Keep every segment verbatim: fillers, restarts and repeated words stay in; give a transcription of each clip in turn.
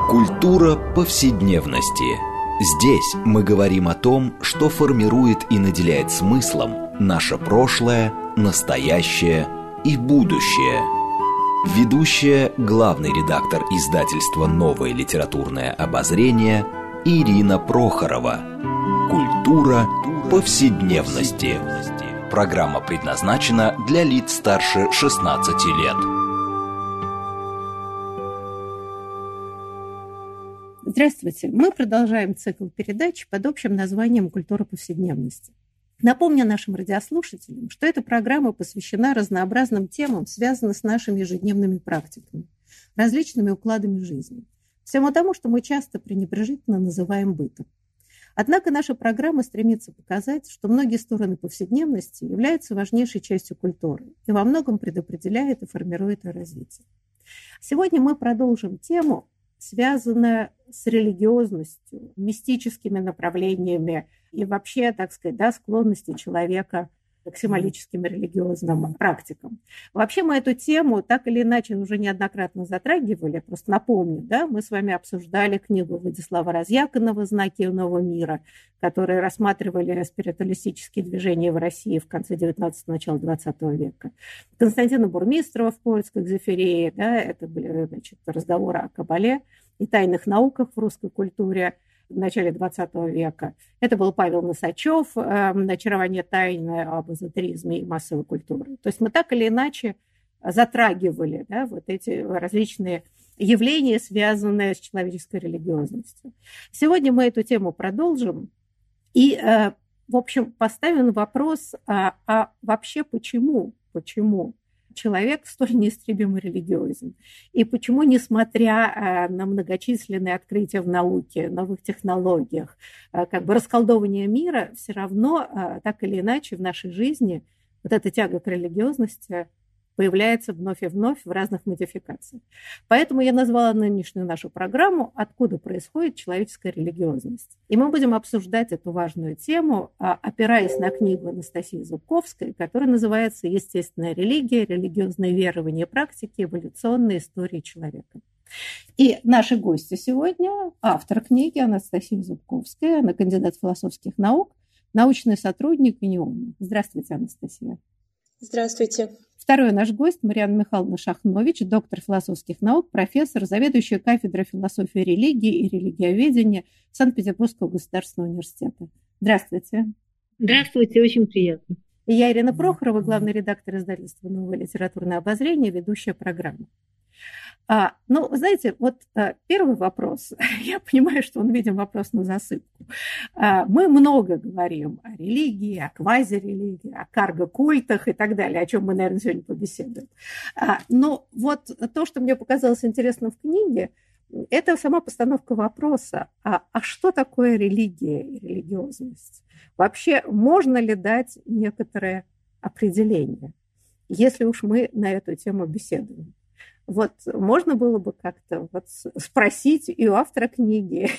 Культура повседневности. Здесь мы говорим о том, что формирует и наделяет смыслом наше прошлое, настоящее и будущее. Ведущая, главный редактор издательства «Новое литературное обозрение» Ирина Прохорова. Культура повседневности. Программа предназначена для лиц старше шестнадцати лет. Здравствуйте! Мы продолжаем цикл передач под общим названием «Культура повседневности». Напомню нашим радиослушателям, что эта программа посвящена разнообразным темам, связанным с нашими ежедневными практиками, различными укладами жизни, всему тому, что мы часто пренебрежительно называем бытом. Однако наша программа стремится показать, что многие стороны повседневности являются важнейшей частью культуры и во многом предопределяют и формируют ее развитие. Сегодня мы продолжим тему, связанная с религиозностью, мистическими направлениями и вообще, так сказать, да, склонностью человека к символическим религиозным практикам. Вообще мы эту тему так или иначе уже неоднократно затрагивали. Просто напомню, да, мы с вами обсуждали книгу Владислава Разъяконова «Знаки нового мира», которые рассматривали спиритуалистические движения в России в конце девятнадцатого, начало двадцатого века. Константина Бурмистрова в поисках Зефирии, да, это были, значит, разговоры о Кабале и тайных науках в русской культуре в начале двадцатого века. Это был Павел Носачев, «Очарование тайны об эзотеризме и массовой культуре». То есть мы так или иначе затрагивали, да, вот эти различные явления, связанные с человеческой религиозностью. Сегодня мы эту тему продолжим и, в общем, поставим вопрос, а, а вообще почему, почему человек столь неистребимо религиозен. И почему, несмотря на многочисленные открытия в науке, новых технологиях, как бы расколдовывание мира, все равно так или иначе в нашей жизни вот эта тяга к религиозности появляется вновь и вновь в разных модификациях. Поэтому я назвала нынешнюю нашу программу «Откуда происходит человеческая религиозность?». И мы будем обсуждать эту важную тему, опираясь на книгу Анастасии Зубковской, которая называется «Естественная религия. Религиозные верования и практики. Эволюционная история человека». И наши гости сегодня – автор книги Анастасия Зубковская, она кандидат философских наук, научный сотрудник ЮНИОНа. Здравствуйте, Анастасия. Здравствуйте. Второй наш гость Марианна Михайловна Шахнович, доктор философских наук, профессор, заведующая кафедрой философии религии и религиоведения Санкт-Петербургского государственного университета. Здравствуйте. Здравствуйте, очень приятно. И я, Ирина Прохорова, главный редактор издательства «Новое литературное обозрение», ведущая программы. А, ну, знаете, вот а, первый вопрос, я понимаю, что он, видим, вопрос на засыпку. А, мы много говорим о религии, о квазирелигии, о карго-культах и так далее, о чем мы, наверное, сегодня побеседуем. А, но вот то, что мне показалось интересным в книге, это сама постановка вопроса, а, а что такое религия и религиозность? Вообще, можно ли дать некоторое определение, если уж мы на эту тему беседуем? Вот можно было бы как-то вот спросить и у автора книги,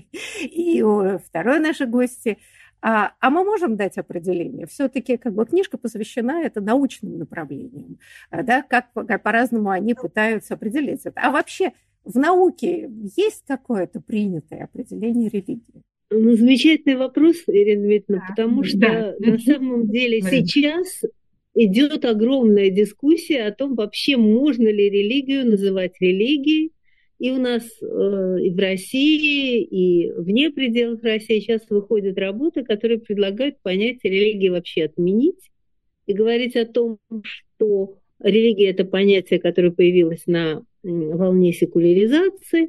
и у второй нашей гости, а, а мы можем дать определение? Все-таки как бы книжка посвящена это научным направлениям, да, как, как по-разному они пытаются определить это. А вообще в науке есть какое-то принятое определение религии? Ну, замечательный вопрос, Ирина Дмитриевна, да, потому что да. на самом деле сейчас идет огромная дискуссия о том, вообще можно ли религию называть религией. И у нас э, и в России, и вне пределов России сейчас выходят работы, которые предлагают понятие религии вообще отменить и говорить о том, что религия – это понятие, которое появилось на волне секуляризации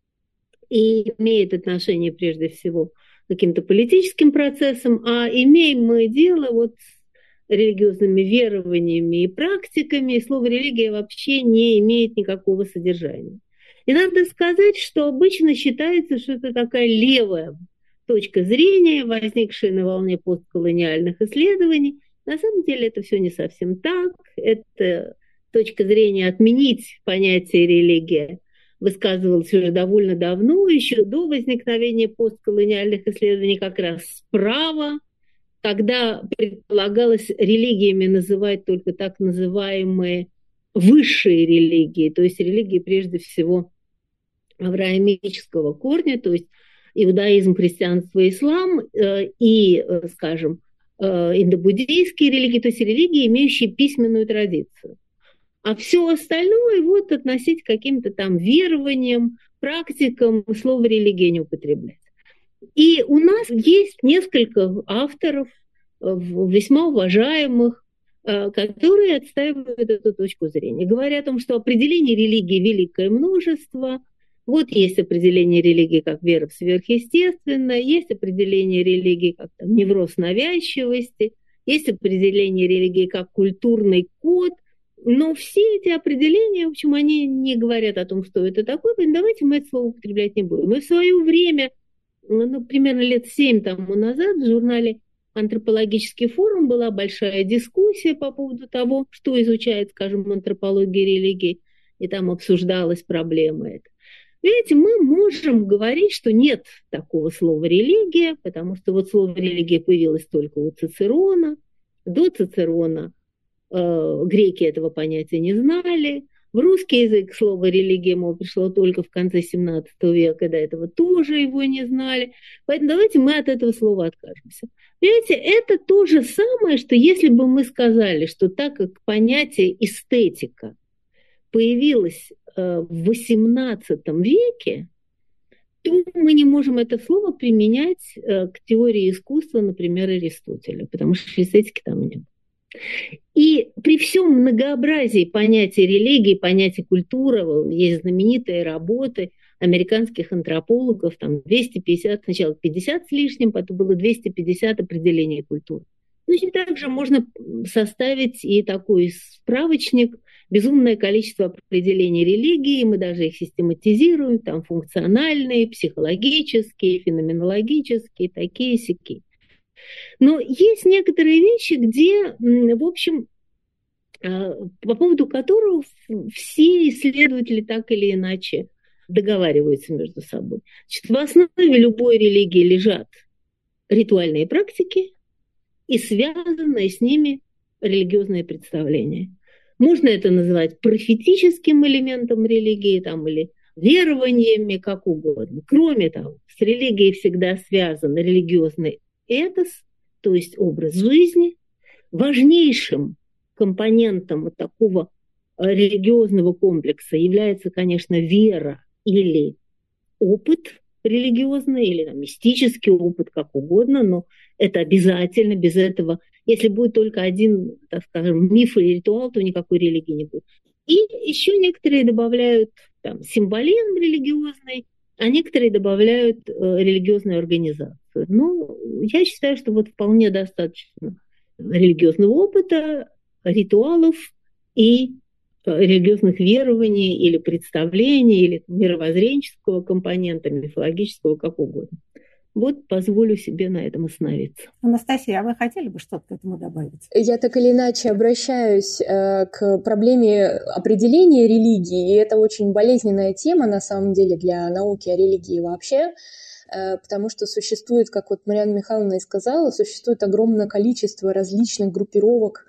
и имеет отношение прежде всего к каким-то политическим процессам, а имеем мы дело вот религиозными верованиями и практиками, и слово «религия» вообще не имеет никакого содержания. И надо сказать, что обычно считается, что это такая левая точка зрения, возникшая на волне постколониальных исследований. На самом деле это все не совсем так. Это точка зрения отменить понятие «религия» высказывалась уже довольно давно, еще до возникновения постколониальных исследований, как раз справа, когда предполагалось религиями называть только так называемые высшие религии, то есть религии прежде всего авраамического корня, то есть иудаизм, христианство, ислам и, скажем, индобуддийские религии, то есть религии, имеющие письменную традицию. А все остальное вот относить к каким-то там верованиям, практикам, слово религия не употреблять. И у нас есть несколько авторов, весьма уважаемых, которые отстаивают эту точку зрения. Говорят о том, что определение религии великое множество. Вот есть определение религии как вера в сверхъестественное, есть определение религии как там, невроз навязчивости, есть определение религии как культурный код. Но все эти определения, в общем, они не говорят о том, что это такое, поэтому давайте мы это слово употреблять не будем. Мы в свое время, ну, примерно лет семь тому назад в журнале «Антропологический форум» была большая дискуссия по поводу того, что изучает, скажем, антропология религии, и там обсуждалась проблема эта. Видите, мы можем говорить, что нет такого слова «религия», потому что вот слово «религия» появилось только у Цицерона. До Цицерона э, греки этого понятия не знали. В русский язык слово «религия» мол, пришло только в конце семнадцатого века, до этого тоже его не знали. Поэтому давайте мы от этого слова откажемся. Понимаете, это то же самое, что если бы мы сказали, что так как понятие эстетика появилось э, в восемнадцатом веке, то мы не можем это слово применять э, к теории искусства, например, Аристотеля, потому что эстетики там нет. И при всем многообразии понятий религии, понятий культуры, есть знаменитые работы американских антропологов, там двести пятьдесят, сначала пятьдесят с лишним, потом было двести пятьдесят определений культуры. Точно так же можно составить и такой справочник, безумное количество определений религии, мы даже их систематизируем, там функциональные, психологические, феноменологические, такие-сякие. Но есть некоторые вещи, где, в общем, по поводу которых все исследователи так или иначе договариваются между собой. Значит, в основе любой религии лежат ритуальные практики и связанные с ними религиозные представления. Можно это называть профетическим элементом религии там, или верованиями, как угодно. Кроме того, с религией всегда связан религиозный этос, то есть образ жизни. Важнейшим компонентом вот такого религиозного комплекса является, конечно, вера или опыт религиозный, или там, мистический опыт, как угодно, но это обязательно, без этого, если будет только один, так скажем, миф или ритуал, то никакой религии не будет. И еще некоторые добавляют там, символизм религиозный, а некоторые добавляют э, религиозную организацию. Ну, я считаю, что вот вполне достаточно религиозного опыта, ритуалов и религиозных верований или представлений, или мировоззренческого компонента, мифологического, как угодно. Вот позволю себе на этом остановиться. Анастасия, а вы хотели бы что-то к этому добавить? Я так или иначе обращаюсь э, к проблеме определения религии, и это очень болезненная тема, на самом деле, для науки о религии вообще, э, потому что существует, как вот Марьяна Михайловна и сказала, существует огромное количество различных группировок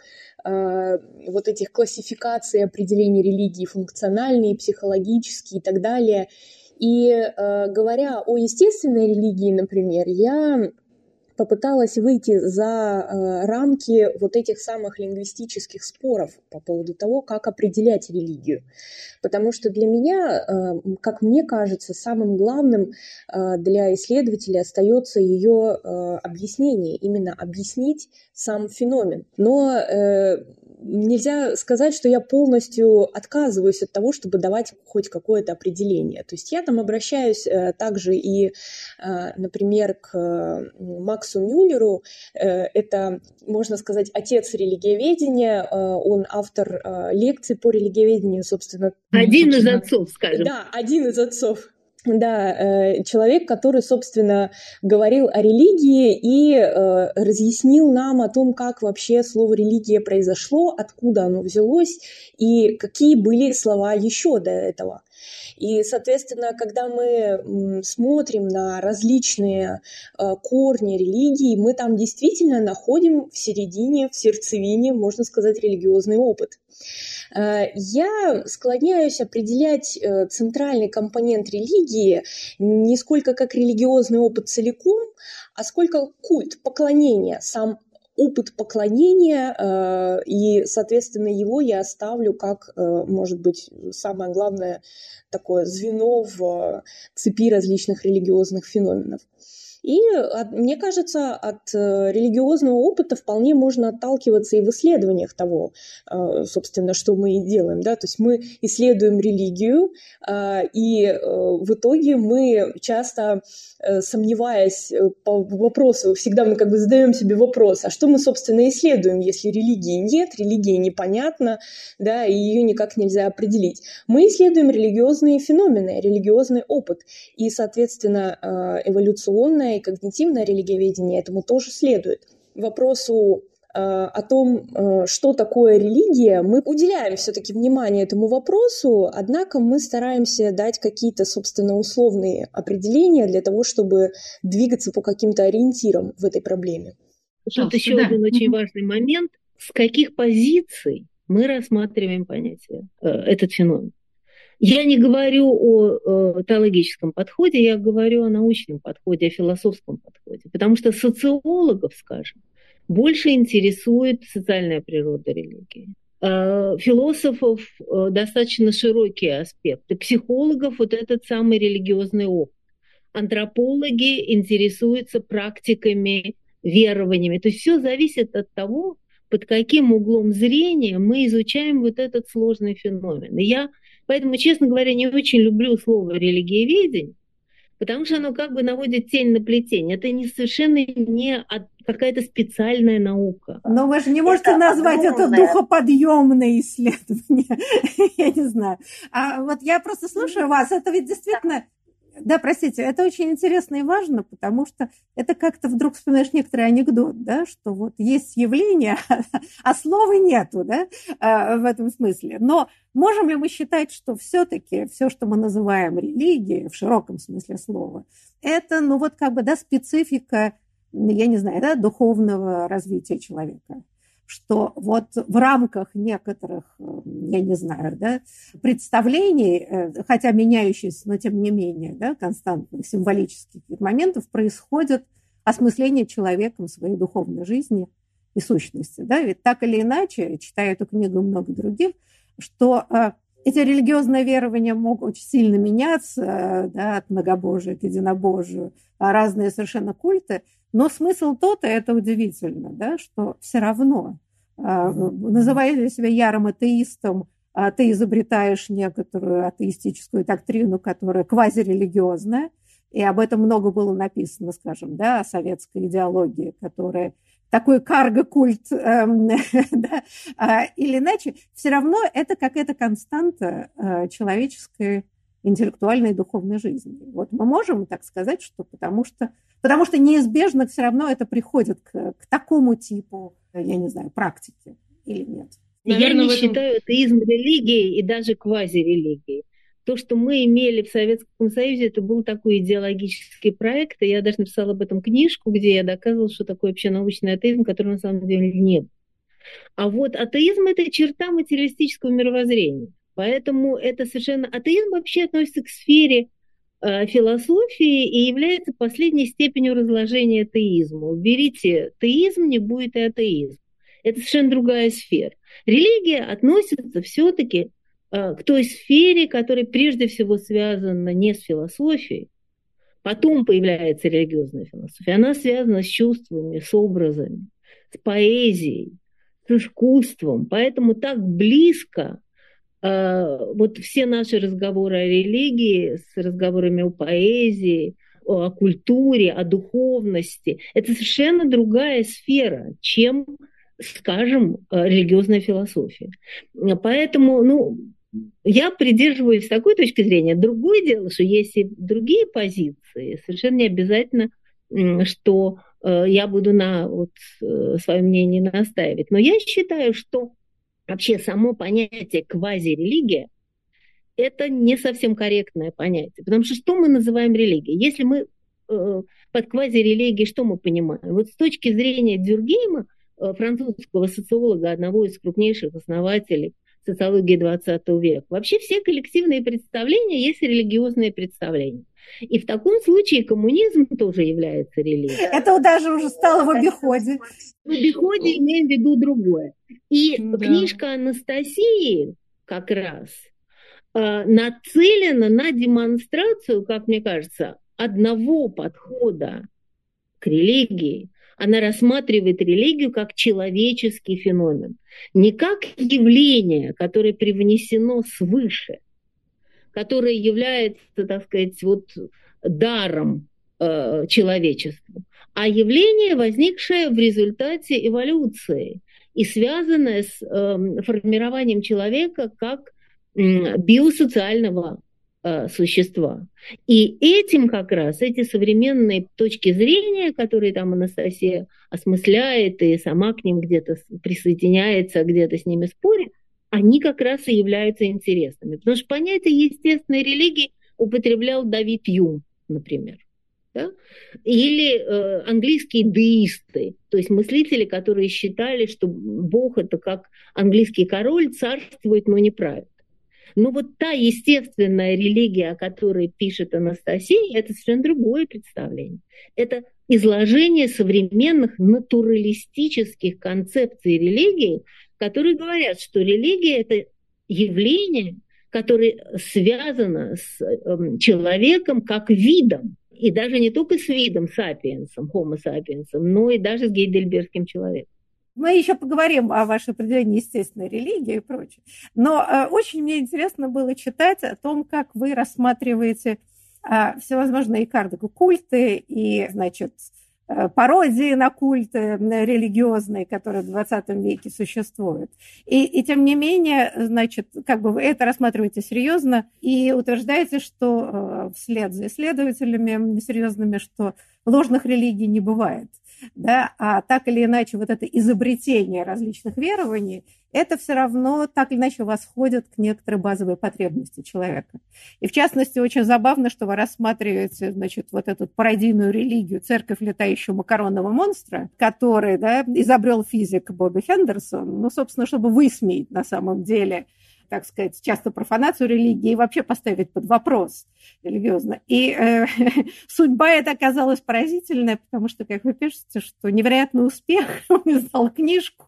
э, вот этих классификаций определений религии, функциональные, психологические и так далее. И э, говоря о естественной религии, например, я попыталась выйти за э, рамки вот этих самых лингвистических споров по поводу того, как определять религию. Потому что для меня, э, как мне кажется, самым главным э, для исследователя остается ее э, объяснение, именно объяснить сам феномен. Но э, нельзя сказать, что я полностью отказываюсь от того, чтобы давать хоть какое-то определение. То есть я там обращаюсь э, также и, э, например, к э, Максу Мюллеру. Э, это, можно сказать, отец религиоведения. Э, он автор э, лекций по религиоведению, собственно. Один собственно, из отцов, скажем. Да, один из отцов. Да, человек, который, собственно, говорил о религии и э, разъяснил нам о том, как вообще слово «религия» произошло, откуда оно взялось и какие были слова еще до этого. И, соответственно, когда мы смотрим на различные корни религии, мы там действительно находим в середине, в сердцевине, можно сказать, религиозный опыт. Я склоняюсь определять центральный компонент религии не сколько как религиозный опыт целиком, а сколько культ, поклонение, сам опыт поклонения, и, соответственно, его я оставлю как, может быть, самое главное такое звено в цепи различных религиозных феноменов. И, мне кажется, от религиозного опыта вполне можно отталкиваться и в исследованиях того, собственно, что мы и делаем. Да? То есть мы исследуем религию, и в итоге мы часто, сомневаясь по вопросу, всегда мы как бы задаем себе вопрос, а что мы, собственно, исследуем, если религии нет, религия непонятна, да, и ее никак нельзя определить. Мы исследуем религиозные феномены, религиозный опыт, и, соответственно, эволюционная и когнитивное религиоведение этому тоже следует. Вопросу э, о том, э, что такое религия, мы уделяем все-таки внимание этому вопросу, однако мы стараемся дать какие-то, собственно, условные определения для того, чтобы двигаться по каким-то ориентирам в этой проблеме. Тут еще да. один очень важный момент. С каких позиций мы рассматриваем понятие, э, этот феномен? Я не говорю о, о теологическом подходе, я говорю о научном подходе, о философском подходе. Потому что социологов, скажем, больше интересует социальная природа религии. Философов достаточно широкие аспекты. Психологов вот этот самый религиозный опыт. Антропологи интересуются практиками, верованиями. То есть все зависит от того, под каким углом зрения мы изучаем вот этот сложный феномен. И я поэтому, честно говоря, не очень люблю слово «религиоведение», потому что оно как бы наводит тень на плетень. Это не совершенно не какая-то специальная наука. Но вы же не можете это назвать огромное... это духоподъемное исследование. Я не знаю. А вот я просто слушаю вас, это ведь действительно... Да, простите, это очень интересно и важно, потому что это как-то вдруг вспоминаешь некоторый анекдот, да, что вот есть явление, а слова нету, да, в этом смысле. Но можем ли мы считать, что все-таки все, что мы называем религией, в широком смысле слова, это, ну вот как бы, да, специфика, я не знаю, да, духовного развития человека? Что вот в рамках некоторых, я не знаю, да, представлений, хотя меняющихся, но тем не менее, да, константных символических моментов, происходит осмысление человеком своей духовной жизни и сущности. Да? Ведь так или иначе, читая эту книгу и много других, что эти религиозные верования могут очень сильно меняться, да, от многобожия к единобожию, разные совершенно культы. Но смысл тот, и это удивительно, да, что все равно, называя себя ярым атеистом, ты изобретаешь некоторую атеистическую доктрину, которая квазирелигиозная, и об этом много было написано, скажем, да, о советской идеологии, которая такой карго-культ, э, да, или иначе, все равно это какая-то константа человеческой интеллектуальной и духовной жизни. Вот мы можем так сказать, что потому что, потому что неизбежно все равно это приходит к, к такому типу, я не знаю, практики или нет. Я не этом... считаю атеизм религией и даже квазирелигией. То, что мы имели в Советском Союзе, это был такой идеологический проект, и я даже написала об этом книжку, где я доказывала, что такое общенаучный атеизм, который на самом деле нет. А вот атеизм – это черта материалистического мировоззрения. Поэтому это совершенно... Атеизм вообще относится к сфере э, философии и является последней степенью разложения атеизма. Уберите теизм, не будет и атеизм. Это совершенно другая сфера. Религия относится все-таки э, к той сфере, которая прежде всего связана не с философией, потом появляется религиозная философия. Она связана с чувствами, с образами, с поэзией, с искусством. Поэтому так близко вот все наши разговоры о религии с разговорами о поэзии, о культуре, о духовности, это совершенно другая сфера, чем, скажем, религиозная философия. Поэтому, ну, я придерживаюсь такой точки зрения. Другое дело, что есть и другие позиции, совершенно не обязательно, что я буду на вот, свое мнение настаивать. Но я считаю, что вообще само понятие квазирелигия это не совсем корректное понятие. Потому что что мы называем религией? Если мы э, под квазирелигией, что мы понимаем? Вот с точки зрения Дюркгейма, э, французского социолога, одного из крупнейших основателей социологии двадцатого века, вообще все коллективные представления есть религиозные представления. И в таком случае коммунизм тоже является религией. Это даже уже стало в обиходе. В обиходе имеем в виду другое. И да. Книжка Анастасии как раз э, нацелена на демонстрацию, как мне кажется, одного подхода к религии. Она рассматривает религию как человеческий феномен, не как явление, которое привнесено свыше, которое является, так сказать, вот даром э, человечеству, а явление, возникшее в результате эволюции и связанное с э, формированием человека как э, биосоциального э, существа. И этим как раз, эти современные точки зрения, которые там Анастасия осмысляет и сама к ним где-то присоединяется, где-то с ними спорит, они как раз и являются интересными. Потому что понятие естественной религии употреблял Давид Юм, например. Да? Или э, английские деисты, то есть мыслители, которые считали, что Бог – это как английский король, царствует, но не правит. Но вот та естественная религия, о которой пишет Анастасия, это совершенно другое представление. Это изложение современных натуралистических концепций религии, которые говорят, что религия – это явление, которое связано с э, человеком как видом, и даже не только с видом сапиенсом, homo сапиенсом, но и даже с гейдельбергским человеком. Мы еще поговорим о вашей определении естественной религии и прочее. Но э, очень мне интересно было читать о том, как вы рассматриваете э, всевозможные культы и, значит, пародии на культы религиозные, которые в двадцатом веке существуют. И, и тем не менее, значит, как бы вы это рассматриваете серьезно и утверждаете, что вслед за исследователями серьезными, что ложных религий не бывает. Да? А так или иначе, вот это изобретение различных верований, это все равно так или иначе восходит к некоторой базовой потребности человека. И в частности, очень забавно, что вы рассматриваете, значит, вот эту пародийную религию, церковь летающего макаронного монстра, который, да, изобрел физик Бобби Хендерсон, ну, собственно, чтобы высмеять на самом деле, так сказать, часто профанацию религии и вообще поставить под вопрос религиозно. И э, судьба эта оказалась поразительная, потому что, как вы пишете, что невероятный успех, он издал книжку,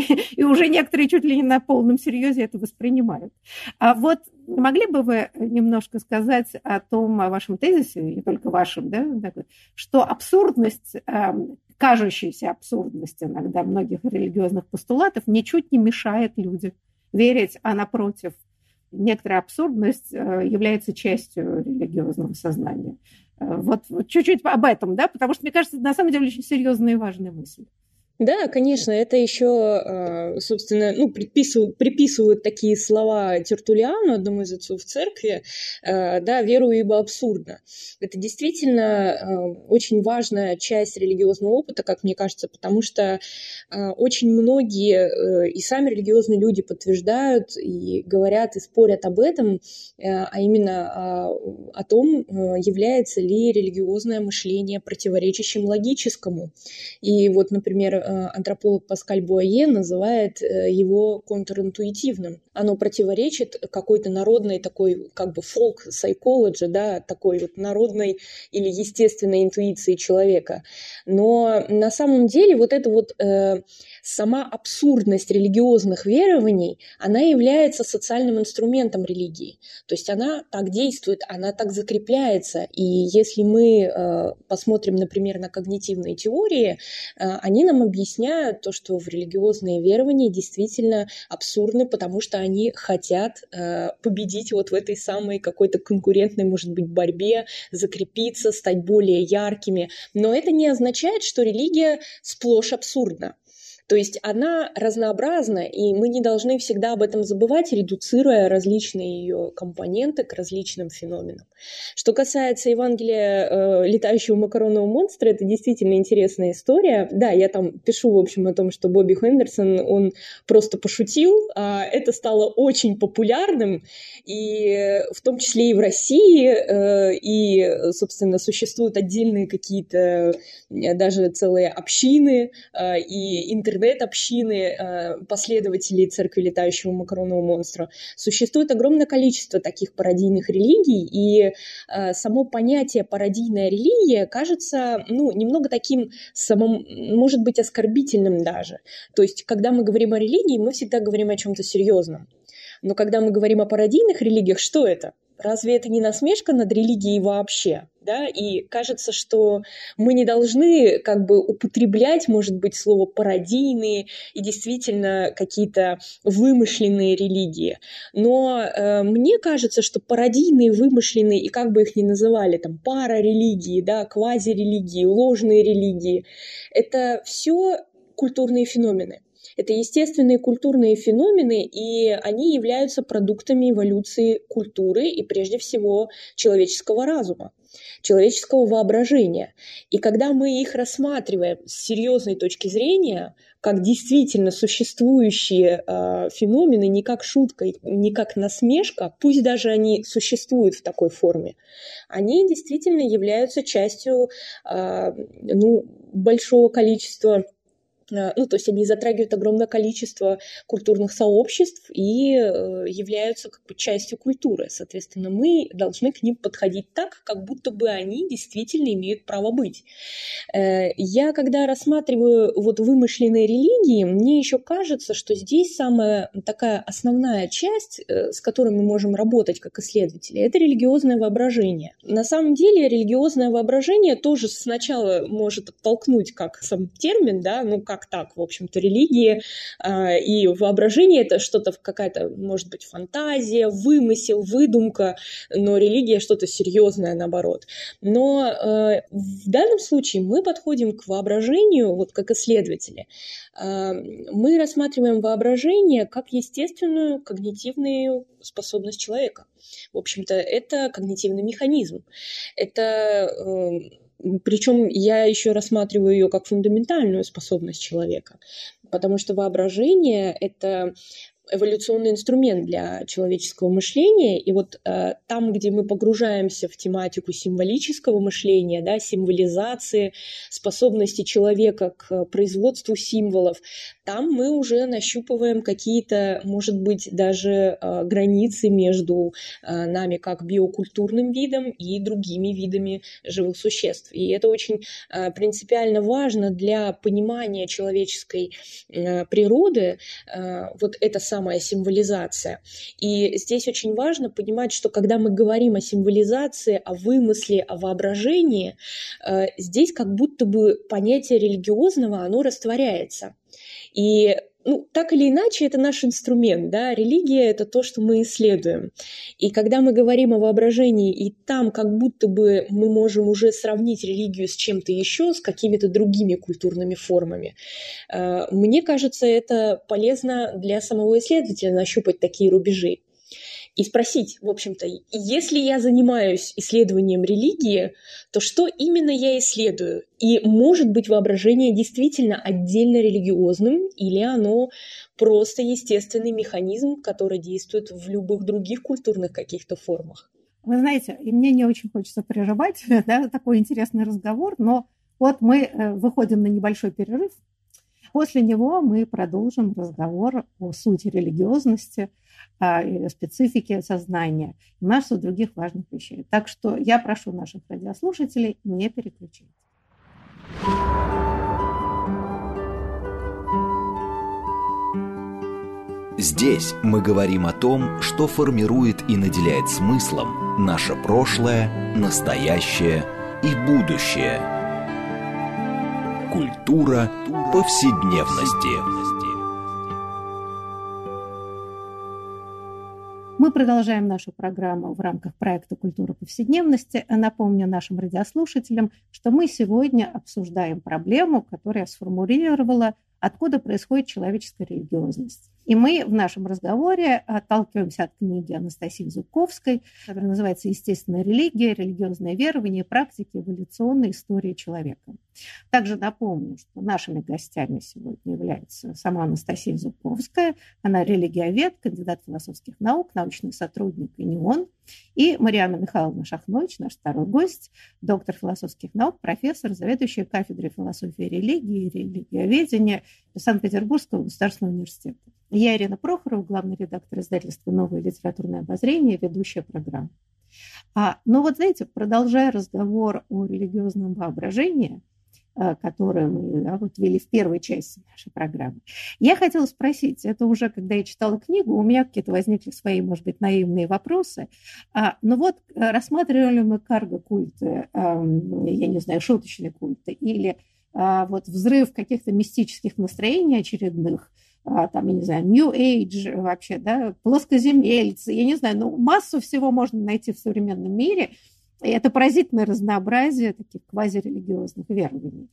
и уже некоторые чуть ли не на полном серьезе это воспринимают. А вот могли бы вы немножко сказать о том, о вашем тезисе, не только вашем, да, что абсурдность, э, кажущаяся абсурдность иногда многих религиозных постулатов ничуть не мешает людям верить, а напротив, некоторая абсурдность является частью религиозного сознания. Вот чуть-чуть об этом, да, потому что, мне кажется, на самом деле очень серьезная и важная мысль. Да, конечно, это еще, собственно, ну, приписывают, приписывают такие слова Тертуллиану, одному из отцов церкви, да, «верую, ибо абсурдно». Это действительно очень важная часть религиозного опыта, как мне кажется, потому что очень многие и сами религиозные люди подтверждают и говорят и спорят об этом, а именно о, о том, является ли религиозное мышление противоречащим логическому. И вот, например, антрополог Паскаль Буае называет его контринтуитивным. Оно противоречит какой-то народной такой, как бы folk psychology, да, такой вот народной или естественной интуиции человека. Но на самом деле вот эта вот э, сама абсурдность религиозных верований, она является социальным инструментом религии. То есть она так действует, она так закрепляется. И если мы э, посмотрим, например, на когнитивные теории, э, они нам объясняют то, что в религиозные верования действительно абсурдны, потому что они хотят э, победить вот в этой самой какой-то конкурентной, может быть, борьбе, закрепиться, стать более яркими. Но это не означает, что религия сплошь абсурдна. То есть она разнообразна, и мы не должны всегда об этом забывать, редуцируя различные ее компоненты к различным феноменам. Что касается Евангелия э, летающего макаронного монстра, это действительно интересная история. Да, я там пишу, в общем, о том, что Бобби Хендерсон, он просто пошутил, а это стало очень популярным, и в том числе и в России, э, и, собственно, существуют отдельные какие-то даже целые общины э, и интернет-общины э, последователей церкви летающего макаронного монстра. Существует огромное количество таких пародийных религий, и э, само понятие пародийная религия кажется, ну, немного таким самым, может быть, оскорбительным даже. То есть, когда мы говорим о религии, мы всегда говорим о чем-то серьезном. Но когда мы говорим о пародийных религиях, что это? Разве это не насмешка над религией вообще? Да? И кажется, что мы не должны как бы употреблять, может быть, слово пародийные и действительно какие-то вымышленные религии. Но э, мне кажется, что пародийные, вымышленные, и как бы их ни называли, там, парарелигии, да, квазирелигии, ложные религии, это все культурные феномены. Это естественные культурные феномены, и они являются продуктами эволюции культуры и, прежде всего, человеческого разума, человеческого воображения. И когда мы их рассматриваем с серьезной точки зрения, как действительно существующие э, феномены, не как шутка, не как насмешка, пусть даже они существуют в такой форме, они действительно являются частью э, ну, большого количества. Ну, то есть они затрагивают огромное количество культурных сообществ и являются как бы частью культуры. Соответственно, мы должны к ним подходить так, как будто бы они действительно имеют право быть. Я, когда рассматриваю вот вымышленные религии, мне еще кажется, что здесь самая такая основная часть, с которой мы можем работать как исследователи, это религиозное воображение. На самом деле религиозное воображение тоже сначала может оттолкнуть как сам термин, да, ну как Как так, в общем-то, религии э, и воображение — это что-то, какая-то, может быть, фантазия, вымысел, выдумка, но религия — что-то серьезное, наоборот. Но э, в данном случае мы подходим к воображению, вот как исследователи. Э, мы рассматриваем воображение как естественную когнитивную способность человека. В общем-то, это когнитивный механизм. Это... Э, Причем я еще рассматриваю ее как фундаментальную способность человека, потому что воображение – это эволюционный инструмент для человеческого мышления. И вот э, там, где мы погружаемся в тематику символического мышления, да, символизации, способности человека к производству символов, там мы уже нащупываем какие-то, может быть, даже э, границы между э, нами как биокультурным видом и другими видами живых существ. И это очень э, принципиально важно для понимания человеческой э, природы, э, вот это самое самая символизация. И здесь очень важно понимать, что когда мы говорим о символизации, о вымысле, о воображении, здесь как будто бы понятие религиозного, оно растворяется. И ну, так или иначе, это наш инструмент, да, религия – это то, что мы исследуем. И когда мы говорим о воображении, и там как будто бы мы можем уже сравнить религию с чем-то еще, с какими-то другими культурными формами, мне кажется, это полезно для самого исследователя нащупать такие рубежи. И спросить, в общем-то, если я занимаюсь исследованием религии, то что именно я исследую? И может быть воображение действительно отдельно религиозным, или оно просто естественный механизм, который действует в любых других культурных каких-то формах? Вы знаете, и мне не очень хочется прерывать, да, такой интересный разговор, но вот мы выходим на небольшой перерыв. После него мы продолжим разговор о сути религиозности, о специфике сознания и массу других важных вещей. Так что я прошу наших радиослушателей не переключать. Здесь мы говорим о том, что формирует и наделяет смыслом наше прошлое, настоящее и будущее. Культура повседневности. Мы продолжаем нашу программу в рамках проекта «Культура повседневности». Напомню нашим радиослушателям, что мы сегодня обсуждаем проблему, которую сформулировала откуда происходит человеческая религиозность. И мы в нашем разговоре отталкиваемся от книги Анастасии Зубковской, которая называется «Естественная религия, религиозное верование, практики эволюционной истории человека». Также напомню, что нашими гостями сегодня является сама Анастасия Зубковская. Она религиовед, кандидат философских наук, научный сотрудник ИНИОН. И Марианна Михайловна Шахнович, наш второй гость, доктор философских наук, профессор, заведующая кафедрой философии и религии и религиоведения Санкт-Петербургского государственного университета. Я Ирина Прохорова, главный редактор издательства «Новое литературное обозрение», ведущая программы. А, ну вот, знаете, продолжая разговор о религиозном воображении, которое мы да, вот вели в первой части нашей программы, я хотела спросить, это уже когда я читала книгу, у меня какие-то возникли свои, может быть, наивные вопросы. А, ну вот, рассматривали мы карго-культы, а, я не знаю, шуточные культы, или а, вот взрыв каких-то мистических настроений очередных, там, я не знаю, New Age вообще, да, плоскоземельцы, я не знаю, ну, массу всего можно найти в современном мире. И это поразительное разнообразие таких квазирелигиозных верований.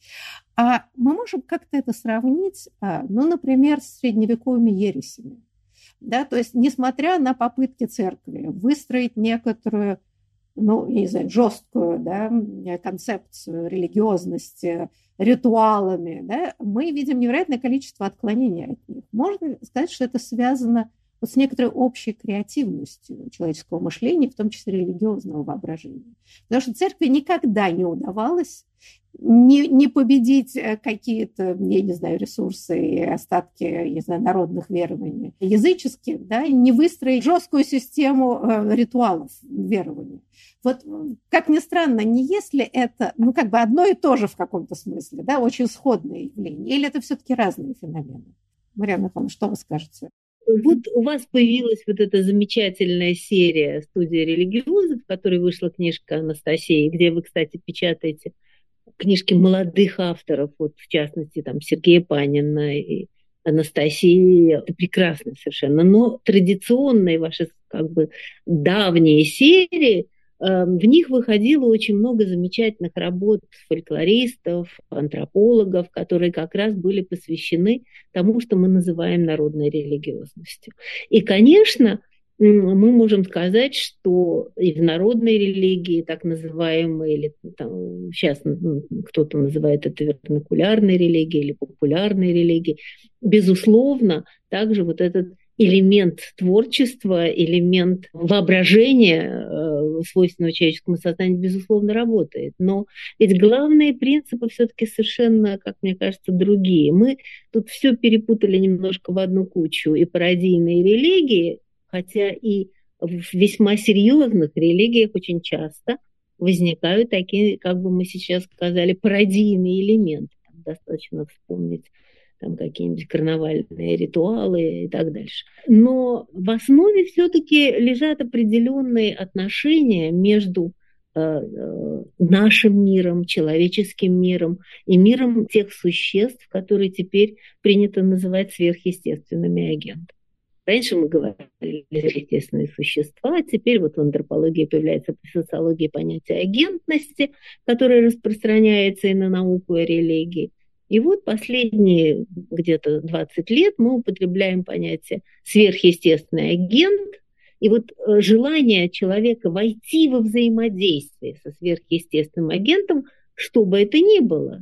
А мы можем как-то это сравнить, ну, например, с средневековыми ересями. Да, то есть, несмотря на попытки церкви выстроить некоторую, ну, я не знаю, жесткую, да, концепцию религиозности, ритуалами, да, мы видим невероятное количество отклонений от них. Можно сказать, что это связано вот с некоторой общей креативностью человеческого мышления, в том числе религиозного воображения. Потому что церкви никогда не удавалось не, не победить какие-то, я не знаю, ресурсы и остатки, я не знаю, народных верований языческих, да, не выстроить жесткую систему ритуалов верования. Вот, как ни странно, не если это, ну, как бы одно и то же в каком-то смысле, да, очень сходное явление, или это все-таки разные феномены? Марьяна Михайловна, что вы скажете? Вот у вас появилась вот эта замечательная серия «Студия религиозов», в которой вышла книжка Анастасии, где вы, кстати, печатаете книжки молодых авторов, вот в частности, там, Сергея Панина и Анастасии. Это прекрасно совершенно. Но традиционные ваши, как бы, давние серии, в них выходило очень много замечательных работ фольклористов, антропологов, которые как раз были посвящены тому, что мы называем народной религиозностью. И, конечно, мы можем сказать, что и в народной религии, так называемой, или там, сейчас ну, кто-то называет это вернакулярной религией или популярной религией, безусловно, также вот этот элемент творчества, элемент воображения, э, свойственного человеческому сознанию, безусловно, работает. Но ведь главные принципы все-таки совершенно, как мне кажется, другие. Мы тут все перепутали немножко в одну кучу. И пародийные религии, хотя и в весьма серьезных религиях очень часто возникают такие, как бы мы сейчас сказали, пародийные элементы. Там достаточно вспомнить там какие-нибудь карнавальные ритуалы и так дальше. Но в основе все-таки лежат определенные отношения между э, э, нашим миром, человеческим миром и миром тех существ, которые теперь принято называть сверхъестественными агентами. Раньше мы говорили сверхъестественные существа, а теперь вот в антропологии появляется в социологии понятие агентности, которое распространяется и на науку, и религии. И вот последние где-то двадцать лет мы употребляем понятие сверхъестественный агент. И вот желание человека войти во взаимодействие со сверхъестественным агентом, что бы это ни было,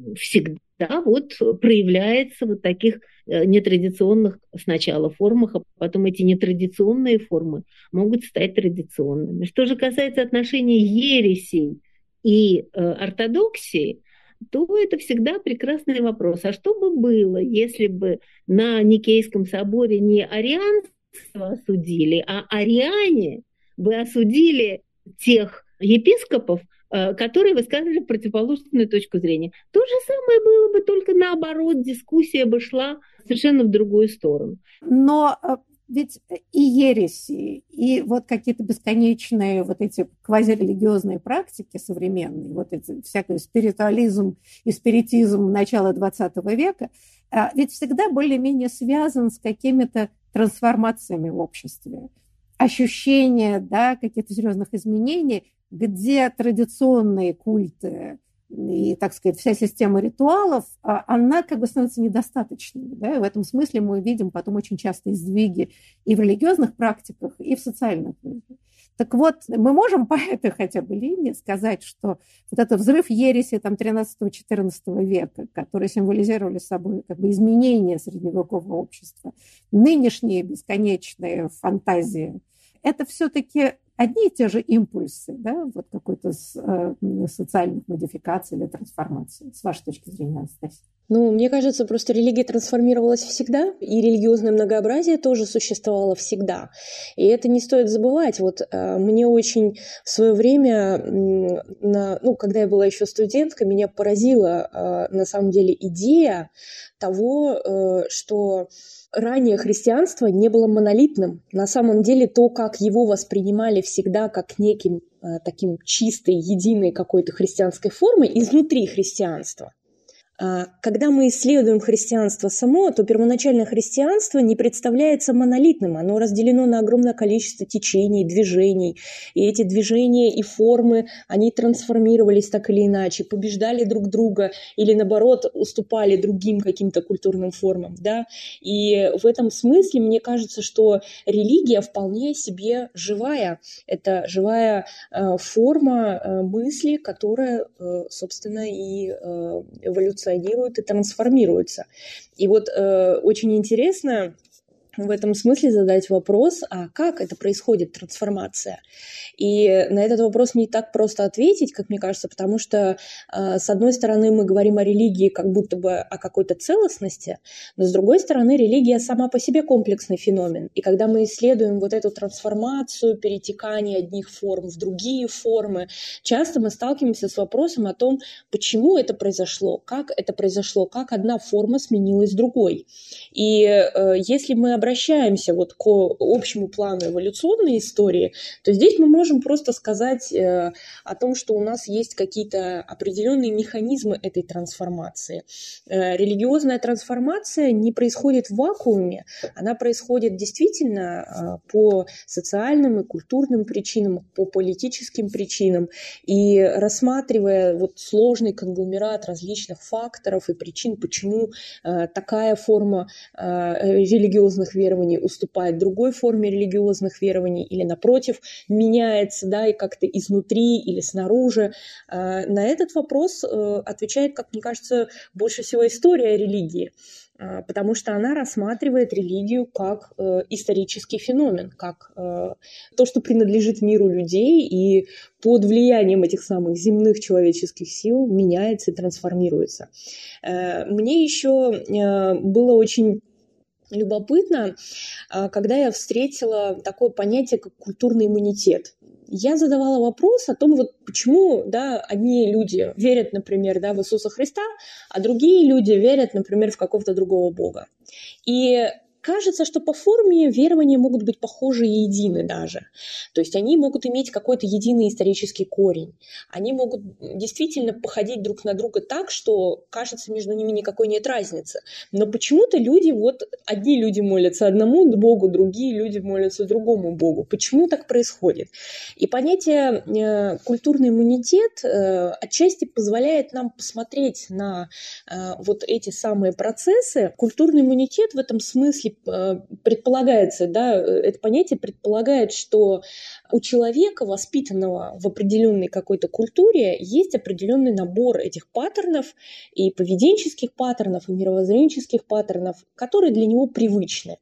всегда вот проявляется вот в таких нетрадиционных сначала формах, а потом эти нетрадиционные формы могут стать традиционными. Что же касается отношений ересей и э, ортодоксии, то это всегда прекрасный вопрос. А что бы было, если бы на Никейском соборе не арианство осудили, а ариане бы осудили тех епископов, которые высказывали противоположную точку зрения? То же самое было бы, только наоборот, дискуссия бы шла совершенно в другую сторону. Но ведь и ереси, и вот какие-то бесконечные вот эти квазирелигиозные практики современные, вот эти всякий спиритуализм и спиритизм начала двадцатого века, ведь всегда более-менее связан с какими-то трансформациями в обществе. Ощущение, да, каких-то серьезных изменений, где традиционные культы и, так сказать, вся система ритуалов, она как бы становится недостаточной. Да? И в этом смысле мы видим потом очень частые сдвиги и в религиозных практиках, и в социальных. Так вот, мы можем по этой хотя бы линии сказать, что вот этот взрыв ереси там, тринадцатого-четырнадцатого века, которые символизировали собой как бы изменения средневекового общества, нынешние бесконечные фантазии, это все-таки одни и те же импульсы, да, вот какой-то э, социальных модификаций или трансформации, с вашей точки зрения, Анастасия? Ну, мне кажется, просто религия трансформировалась всегда, и религиозное многообразие тоже существовало всегда. И это не стоит забывать. Вот э, мне очень в свое время, э, на, ну, когда я была еще студенткой, меня поразила э, на самом деле идея того, э, что ранее христианство не было монолитным. На самом деле то, как его воспринимали всегда как неким э, таким чистой, единой какой-то христианской формой изнутри христианства. Когда мы исследуем христианство само, то первоначальное христианство не представляется монолитным. Оно разделено на огромное количество течений, движений. И эти движения и формы, они трансформировались так или иначе, побеждали друг друга или, наоборот, уступали другим каким-то культурным формам. Да? И в этом смысле мне кажется, что религия вполне себе живая. Это живая э, форма э, мысли, которая, э, собственно, и э, эволюционирует и трансформируется. И вот э, очень интересно в этом смысле задать вопрос, а как это происходит, трансформация? И на этот вопрос не так просто ответить, как мне кажется, потому что, э, с одной стороны, мы говорим о религии как будто бы о какой-то целостности, но с другой стороны, религия сама по себе комплексный феномен. И когда мы исследуем вот эту трансформацию, перетекание одних форм в другие формы, часто мы сталкиваемся с вопросом о том, почему это произошло, как это произошло, как одна форма сменилась другой. И э, если мы обращаемся вот к общему плану эволюционной истории, то здесь мы можем просто сказать э, о том, что у нас есть какие-то определенные механизмы этой трансформации. Э, религиозная трансформация не происходит в вакууме, она происходит действительно э, по социальным и культурным причинам, по политическим причинам. И рассматривая вот сложный конгломерат различных факторов и причин, почему э, такая форма э, религиозных верований уступает другой форме религиозных верований или, напротив, меняется, да, и как-то изнутри или снаружи. На этот вопрос отвечает, как мне кажется, больше всего история религии, потому что она рассматривает религию как исторический феномен, как то, что принадлежит миру людей, и под влиянием этих самых земных человеческих сил меняется и трансформируется. Мне еще было очень любопытно, когда я встретила такое понятие, как культурный иммунитет. Я задавала вопрос о том, вот почему, да, одни люди верят, например, да, в Иисуса Христа, а другие люди верят, например, в какого-то другого бога. И кажется, что по форме верования могут быть похожи и едины даже. То есть они могут иметь какой-то единый исторический корень. Они могут действительно походить друг на друга так, что, кажется, между ними никакой нет разницы. Но почему-то люди, вот одни люди молятся одному богу, другие люди молятся другому богу. Почему так происходит? И понятие э, культурный иммунитет э, отчасти позволяет нам посмотреть на э, вот эти самые процессы. Культурный иммунитет в этом смысле предполагается, да, это понятие предполагает, что у человека, воспитанного в определенной какой-то культуре, есть определенный набор этих паттернов, и поведенческих паттернов, и мировоззренческих паттернов, которые для него привычны.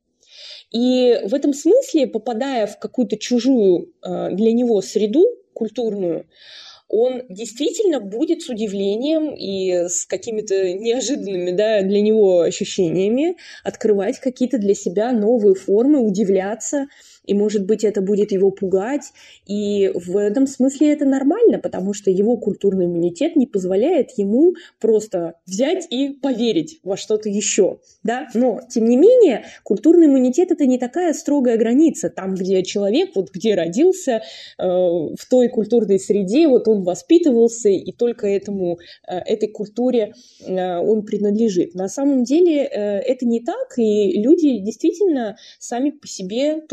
И в этом смысле, попадая в какую-то чужую для него среду культурную, он действительно будет с удивлением и с какими-то неожиданными, да, для него ощущениями открывать какие-то для себя новые формы, удивляться, и, может быть, это будет его пугать. И в этом смысле это нормально, потому что его культурный иммунитет не позволяет ему просто взять и поверить во что-то еще. Да? Но, тем не менее, культурный иммунитет – это не такая строгая граница. Там, где человек, вот где родился, э, в той культурной среде, вот он воспитывался, и только этому, э, этой культуре э, он принадлежит. На самом деле э, это не так, и люди действительно сами по себе тоже являются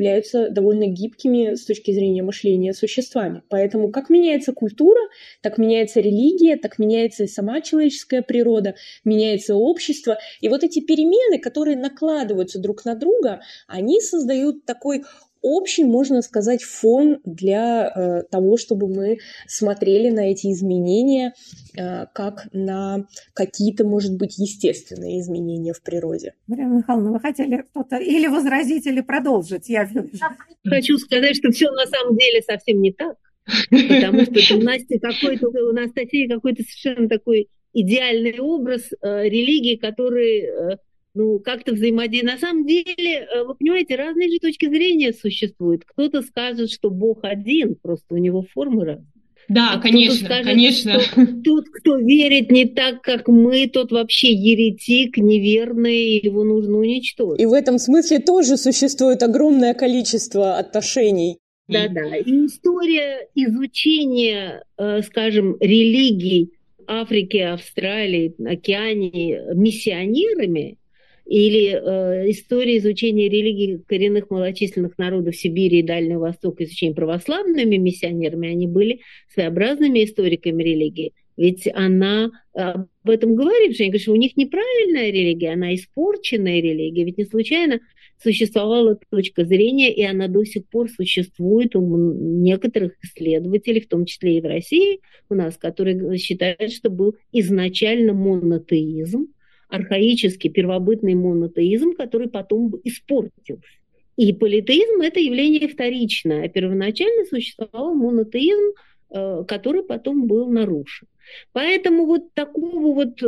являются довольно гибкими с точки зрения мышления существами. Поэтому как меняется культура, так меняется религия, так меняется и сама человеческая природа, меняется общество. И вот эти перемены, которые накладываются друг на друга, они создают такой общий, можно сказать, фон для э, того, чтобы мы смотрели на эти изменения э, как на какие-то, может быть, естественные изменения в природе. Мария Михайловна, вы хотели что-то или возразить, или продолжить? Я вижу. Хочу сказать, что все на самом деле совсем не так, потому что у Насти какой-то, у Анастасии какой-то совершенно такой идеальный образ э, религии, который... Э, ну, как-то взаимодействие. На самом деле, вы понимаете, разные же точки зрения существуют. Кто-то скажет, что Бог один, просто у него формы разные. Да, а конечно, скажет, конечно. Тот, кто верит не так, как мы, тот вообще еретик, неверный, его нужно уничтожить. И в этом смысле тоже существует огромное количество отношений. Да-да. И история изучения, скажем, религий Африки, Австралии, Океании миссионерами, или э, история изучения религий коренных малочисленных народов Сибири и Дальнего Востока, изучение православными миссионерами, они были своеобразными историками религии. Ведь она об этом говорит, что они говорят, что у них неправильная религия, она испорченная религия. Ведь не случайно существовала точка зрения, и она до сих пор существует у некоторых исследователей, в том числе и в России у нас, которые считают, что был изначально монотеизм, архаический первобытный монотеизм, который потом испортился. И политеизм – это явление вторичное, а первоначально существовал монотеизм, который потом был нарушен. Поэтому вот такого вот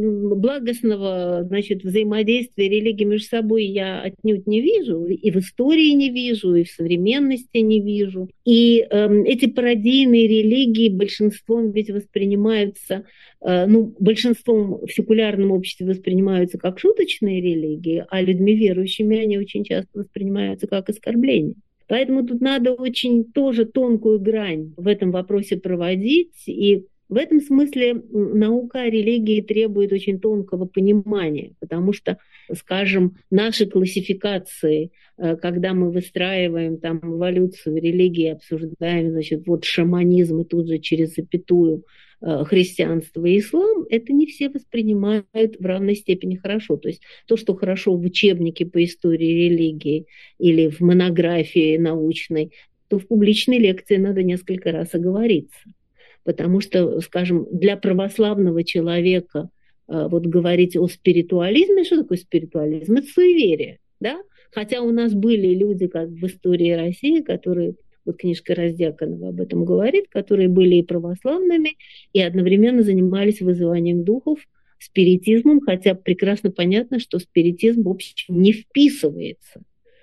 благостного, значит, взаимодействия религий между собой я отнюдь не вижу, и в истории не вижу, и в современности не вижу. И э, эти пародийные религии большинством ведь воспринимаются, э, ну, большинством в секулярном обществе воспринимаются как шуточные религии, а людьми верующими они очень часто воспринимаются как оскорбление. Поэтому тут надо очень тоже тонкую грань в этом вопросе проводить, и в этом смысле наука о религии требует очень тонкого понимания, потому что, скажем, наши классификации, когда мы выстраиваем там эволюцию религии, обсуждаем, значит, вот шаманизм и тут же через запятую христианство и ислам, это не все воспринимают в равной степени хорошо. То есть то, что хорошо в учебнике по истории религии или в монографии научной, то в публичной лекции надо несколько раз оговориться. Потому что, скажем, для православного человека вот говорить о спиритуализме, что такое спиритуализм? Это суеверие, да? Хотя у нас были люди, как в истории России, которые, вот книжка Раздяконова об этом говорит, которые были и православными, и одновременно занимались вызыванием духов, спиритизмом, хотя прекрасно понятно, что спиритизм, в общем, не вписывается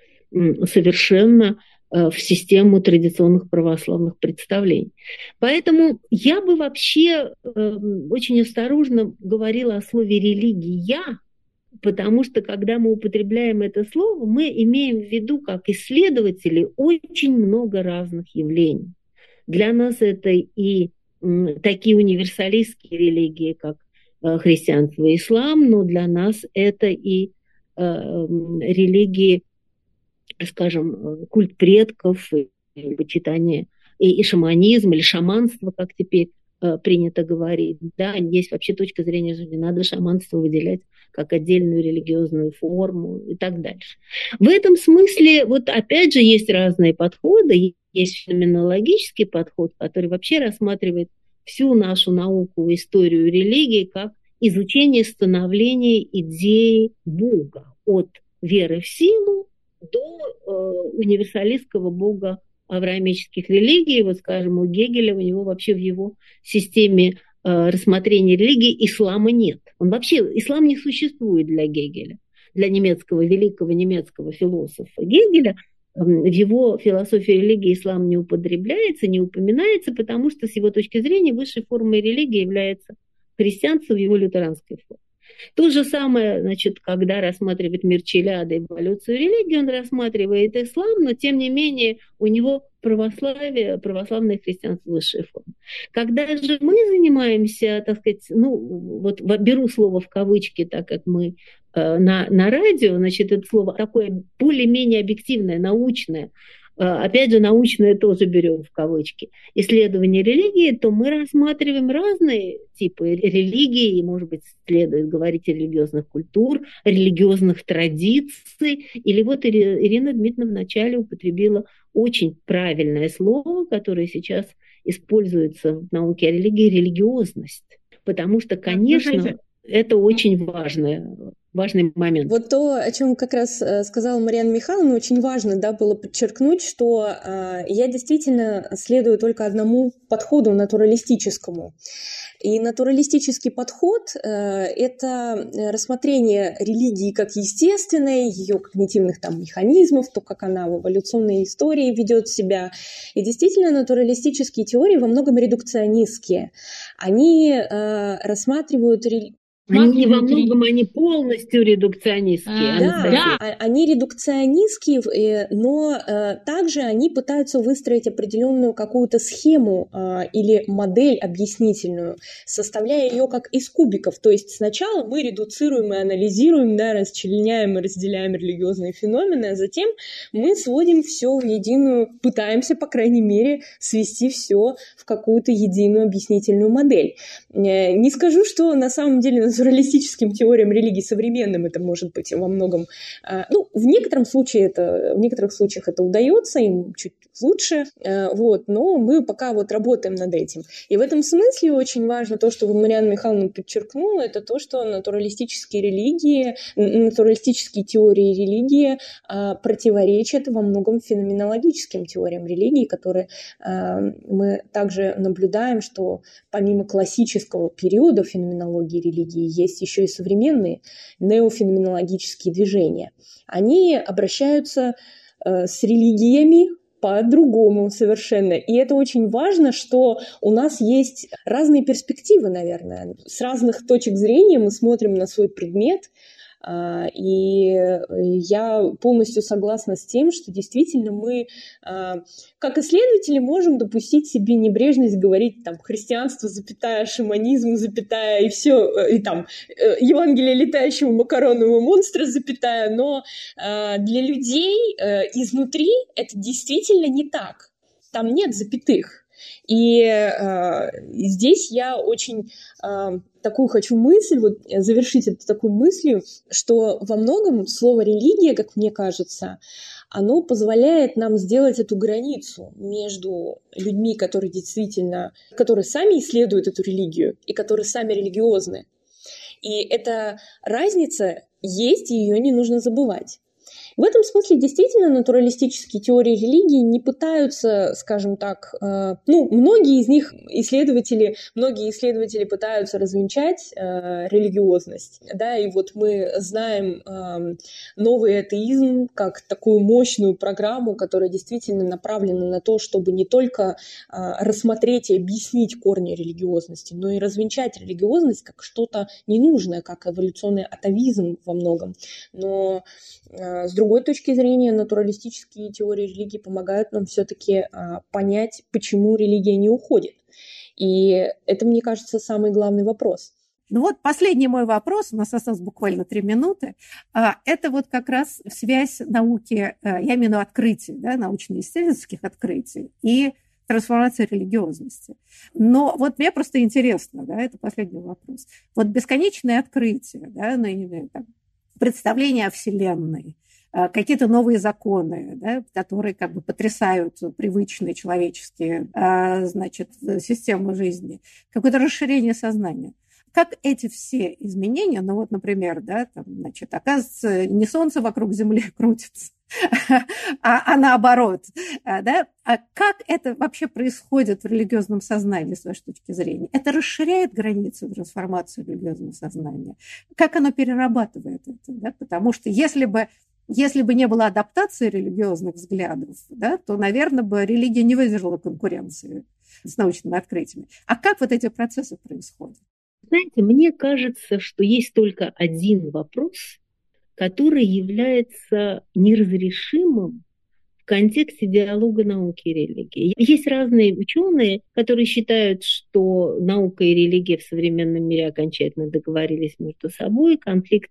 совершенно в систему традиционных православных представлений. Поэтому я бы вообще э, очень осторожно говорила о слове «религия», потому что, когда мы употребляем это слово, мы имеем в виду, как исследователи, очень много разных явлений. Для нас это и э, такие универсалистские религии, как э, христианство и ислам, но для нас это и э, религии, скажем, культ предков, и почитание, и, и шаманизм, или шаманство, как теперь э, принято говорить. Да, есть вообще точка зрения, что не надо шаманство выделять как отдельную религиозную форму и так дальше. В этом смысле, вот опять же, есть разные подходы. Есть феноменологический подход, который вообще рассматривает всю нашу науку, историю религии, как изучение становления идеи Бога от веры в силу до э, универсалистского бога авраамических религий. Вот, скажем, у Гегеля, у него вообще в его системе э, рассмотрения религии ислама нет. Он вообще, ислам не существует для Гегеля, для немецкого, великого немецкого философа Гегеля. Э, в его философии религии ислам не употребляется, не упоминается, потому что с его точки зрения высшей формой религии является христианство в его лютеранской форме. То же самое, значит, когда рассматривает мир Челяда, эволюцию религии, он рассматривает ислам, но тем не менее у него православие, православное христианство высшей формы. Когда же мы занимаемся, так сказать, ну, вот беру слово в кавычки, так как мы на, на радио, значит, это слово такое более-менее объективное, научное, опять же, научное тоже берем в кавычки, исследование религии, то мы рассматриваем разные типы религии, и, может быть, следует говорить о религиозных культур, религиозных традиций. Или вот Ирина Дмитриевна вначале употребила очень правильное слово, которое сейчас используется в науке о религии, религиозность. Потому что, конечно, это очень важное, важный момент. Вот то, о чем как раз сказала Марьяна Михайловна, очень важно, да, было подчеркнуть, что э, я действительно следую только одному подходу натуралистическому. И натуралистический подход э, – это рассмотрение религии как естественной, ее когнитивных там механизмов, то, как она в эволюционной истории ведет себя. И действительно, натуралистические теории во многом редукционистские. Они э, рассматривают религию. Они не во многом, они полностью редукционистские. А, да, да, они редукционистские, но э, также они пытаются выстроить определенную какую-то схему э, или модель объяснительную, составляя ее как из кубиков. То есть сначала мы редуцируем и анализируем, да, расчленяем и разделяем религиозные феномены, а затем мы сводим все в единую, пытаемся, по крайней мере, свести все в какую-то единую объяснительную модель. Э, не скажу, что на самом деле натуралистическим теориям религии современным это может быть во многом, ну, в некотором случае это, в некоторых случаях это удается, им чуть лучше, вот, но мы пока вот работаем над этим. И в этом смысле очень важно то, что Марьяна Михайловна подчеркнула, это то, что натуралистические религии, натуралистические теории религии противоречат во многом феноменологическим теориям религии, которые мы также наблюдаем, что помимо классического периода феноменологии религии есть еще и современные неофеноменологические движения. Они обращаются э, с религиями по-другому совершенно. И это очень важно, что у нас есть разные перспективы, наверное. С разных точек зрения мы смотрим на свой предмет. И я полностью согласна с тем, что действительно мы, как исследователи, можем допустить себе небрежность говорить там христианство, запятая, шаманизм, запятая, и все, и там Евангелие летающего макаронного монстра, запятая, но для людей изнутри это действительно не так. Там нет запятых. И э, здесь я очень э, такую хочу мысль, вот завершить это такой мыслью, что во многом слово «религия», как мне кажется, оно позволяет нам сделать эту границу между людьми, которые действительно, которые сами исследуют эту религию и которые сами религиозны. И эта разница есть, и ее не нужно забывать. В этом смысле действительно натуралистические теории религии не пытаются, скажем так, э, ну, многие из них исследователи, многие исследователи пытаются развенчать э, религиозность, да, и вот мы знаем э, новый атеизм как такую мощную программу, которая действительно направлена на то, чтобы не только э, рассмотреть и объяснить корни религиозности, но и развенчать религиозность как что-то ненужное, как эволюционный атовизм во многом. Но э, с другой С другой точки зрения, натуралистические теории религии помогают нам все-таки а, понять, почему религия не уходит. И это, мне кажется, самый главный вопрос. Ну вот последний мой вопрос, у нас осталось буквально три минуты, это вот как раз связь науки, я имею в виду открытий, да, научно-исследовательских открытий и трансформации религиозности. Но вот мне просто интересно, да, это последний вопрос. Вот бесконечные открытия, да, там, представления о Вселенной, какие-то новые законы, да, которые как бы потрясают привычные человеческие, значит, системы жизни, какое-то расширение сознания. Как эти все изменения, ну вот, например, да, там, значит, оказывается, не Солнце вокруг Земли крутится, а, а наоборот, да, а как это вообще происходит в религиозном сознании, с вашей точки зрения? Это расширяет границы трансформации религиозного сознания? Как оно перерабатывает это? Да? Потому что если бы Если бы не было адаптации религиозных взглядов, да, то, наверное, бы религия не выдержала конкуренции с научными открытиями. А как вот эти процессы происходят? Знаете, мне кажется, что есть только один вопрос, который является неразрешимым в контексте диалога науки и религии. Есть разные ученые, которые считают, что наука и религия в современном мире окончательно договорились между собой, конфликт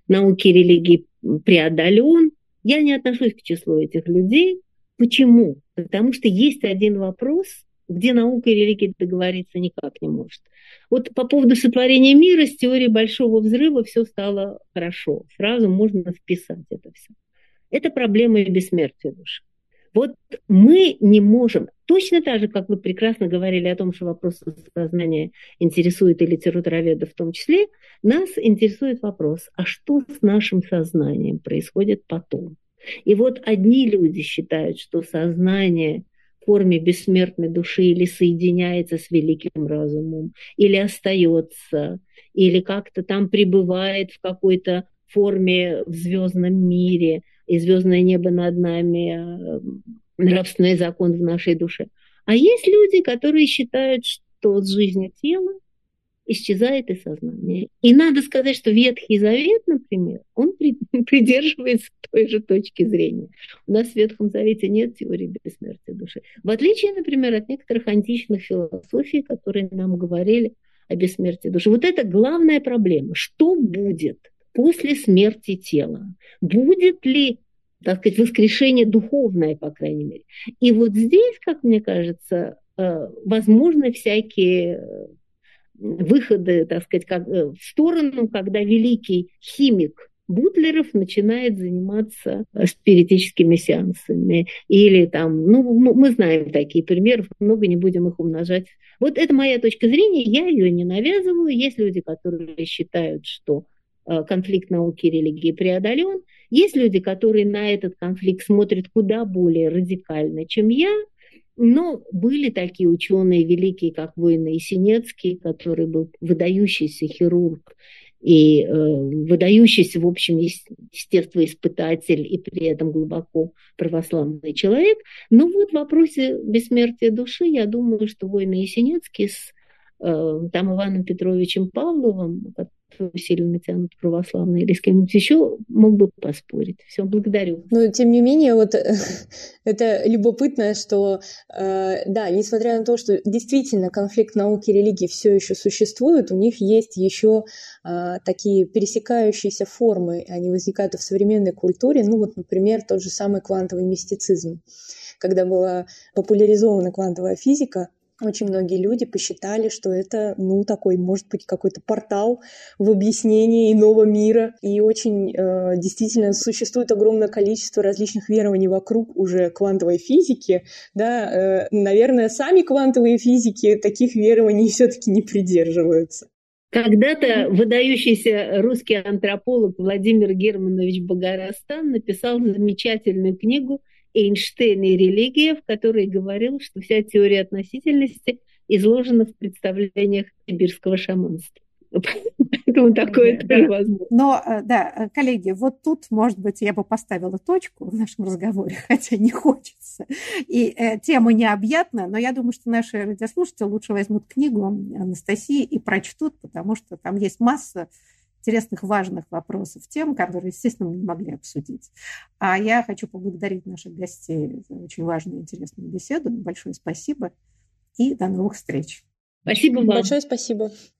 науки и религии преодолен. Я не отношусь к числу этих людей. Почему? Потому что есть один вопрос, где наука и религия договориться никак не может. Вот по поводу сотворения мира с теорией Большого взрыва все стало хорошо. Сразу можно вписать это все. Это проблема бессмертия души. Вот мы не можем, точно так же, как вы прекрасно говорили о том, что вопрос сознания интересует и литературоведов в том числе, нас интересует вопрос, а что с нашим сознанием происходит потом? И вот одни люди считают, что сознание в форме бессмертной души или соединяется с великим разумом, или остается, или как-то там пребывает в какой-то форме в звездном мире, и звездное небо над нами, нравственный закон в нашей душе. А есть люди, которые считают, что с жизнью тела исчезает и сознание. И надо сказать, что Ветхий Завет, например, он придерживается той же точки зрения. У нас в Ветхом Завете нет теории бессмертия души. В отличие, например, от некоторых античных философий, которые нам говорили о бессмертии души. Вот это главная проблема. Что будет после смерти тела? Будет ли, так сказать, воскрешение духовное, по крайней мере? И вот здесь, как мне кажется, возможны всякие выходы, так сказать, как, в сторону, когда великий химик Бутлеров начинает заниматься спиритическими сеансами. Или там, ну, мы знаем такие примеры, много не будем их умножать. Вот это моя точка зрения, я ее не навязываю. Есть люди, которые считают, что конфликт науки и религии преодолен. Есть люди, которые на этот конфликт смотрят куда более радикально, чем я. Но были такие ученые великие, как Война Есенинский, который был выдающийся хирург и э, выдающийся, в общем, естествоиспытатель и при этом глубоко православный человек. Но вот в вопросе бессмертия души, я думаю, что Война Есенинский с э, там Иваном Петровичем Павловым, который сильно натянут православный, или с кем-нибудь еще, мог бы поспорить. Все, благодарю. Но, тем не менее, вот это любопытно, что, э, да, несмотря на то, что действительно конфликт науки и религии все еще существует, у них есть еще э, такие пересекающиеся формы, они возникают и в современной культуре, ну вот, например, тот же самый квантовый мистицизм. Когда была популяризована квантовая физика, очень многие люди посчитали, что это, ну, такой, может быть, какой-то портал в объяснении иного мира. И очень э, действительно существует огромное количество различных верований вокруг уже квантовой физики. Да, э, наверное, сами квантовые физики таких верований все-таки не придерживаются. Когда-то выдающийся русский антрополог Владимир Германович Богоростан написал замечательную книгу «Эйнштейн и религия», в которой говорил, что вся теория относительности изложена в представлениях сибирского шаманства. Поэтому такое да, тоже да. возможно. Но, да, коллеги, вот тут, может быть, я бы поставила точку в нашем разговоре, хотя не хочется. И э, тема необъятна, но я думаю, что наши радиослушатели лучше возьмут книгу Анастасии и прочтут, потому что там есть масса интересных, важных вопросов, тем, которые, естественно, мы не могли обсудить. А я хочу поблагодарить наших гостей за очень важную и интересную беседу. Большое спасибо и до новых встреч. Спасибо вам. Большое спасибо.